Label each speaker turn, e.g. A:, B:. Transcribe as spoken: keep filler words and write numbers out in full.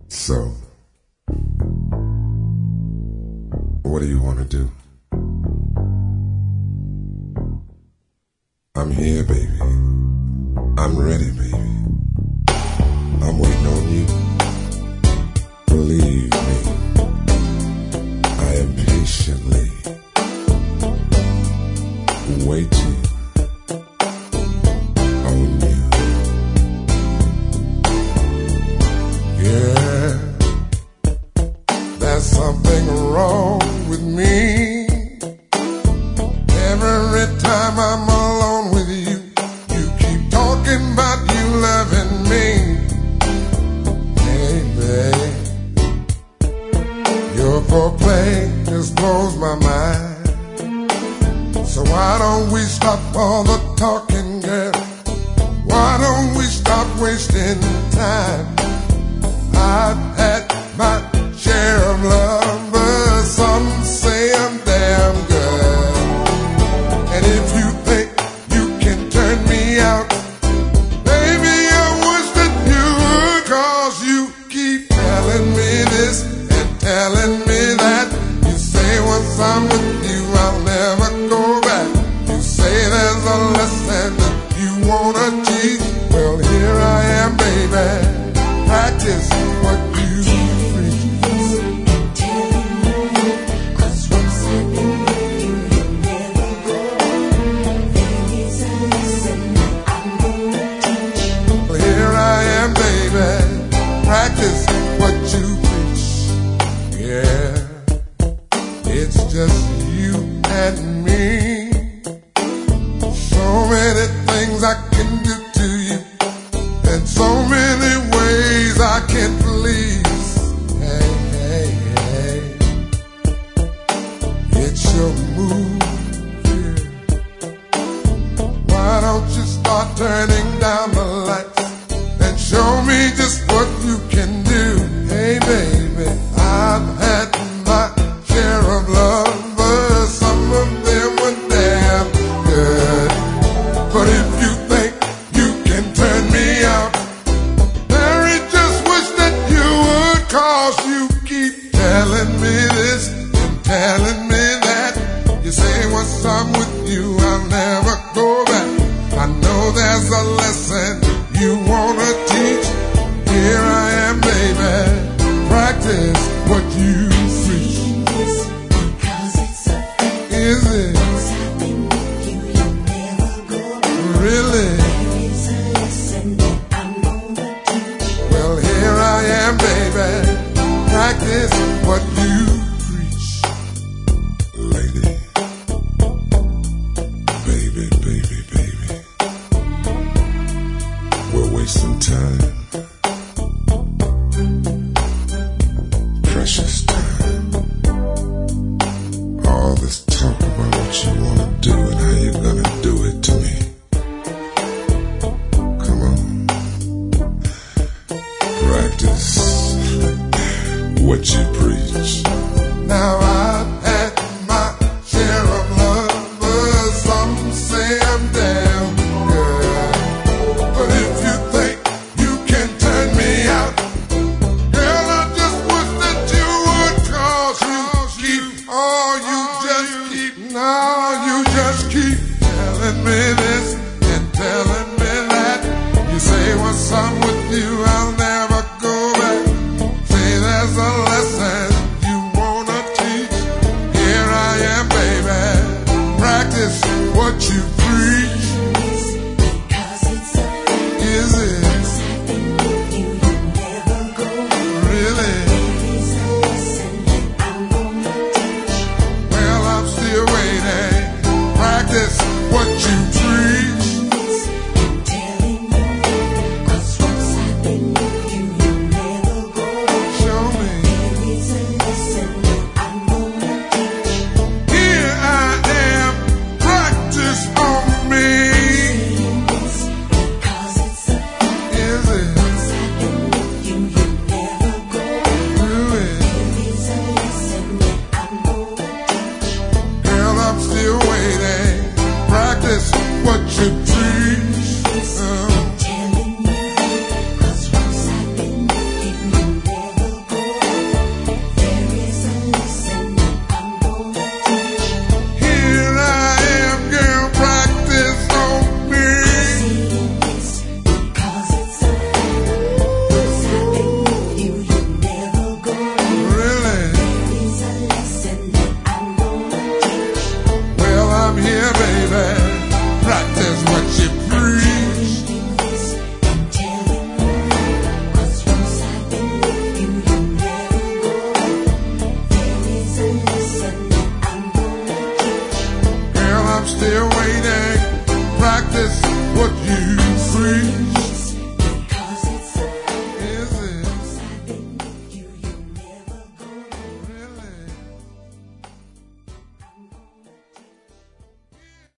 A: So, what do you want to do? I'm here, baby. I'm ready, baby. I'm waiting on you. Believe me, I am patiently waiting on you. Yeah, there's something wrong with me. Every time I'm alone with you, you keep talking about you loving me. Hey, babe, your foreplay just blows my mind. So why don't we stop all the talking, girl? Why don't we stop wasting time? I've had my share of lovers, some say I'm damn good. And if you think you can turn me out, baby, I wish that you would, 'cause you keep telling me this and telling me that. You say once I'm with you, I'll never go back. You say there's a lesson that you wanna teach. Well, here I am, baby. Practice what you preach. Well, here I am, baby. Practice what you preach. Yeah, it's just you and me. So many things I can do to you, and so many ways I can please. Hey, hey, hey, it's your move, yeah. Why don't you start turning down the lights and show me just what you can do? Hey, baby, I've had my share of lovers, some of them were damn good. But if you think you can turn me out, Mary, just wish that you would, 'cause you keep telling me this and telling me that. You say once I'm with you, I'll never go back. I know there's a lesson you wanna teach. Here I am, baby. Practice what you preach. Is it? Really? Well, here I am, baby. Practice what you preach. Lady, baby, baby, baby, we're wasting time. Precious time. All this talk about what you want to do and how you're gonna do it to me. Come on. Practice what you preach.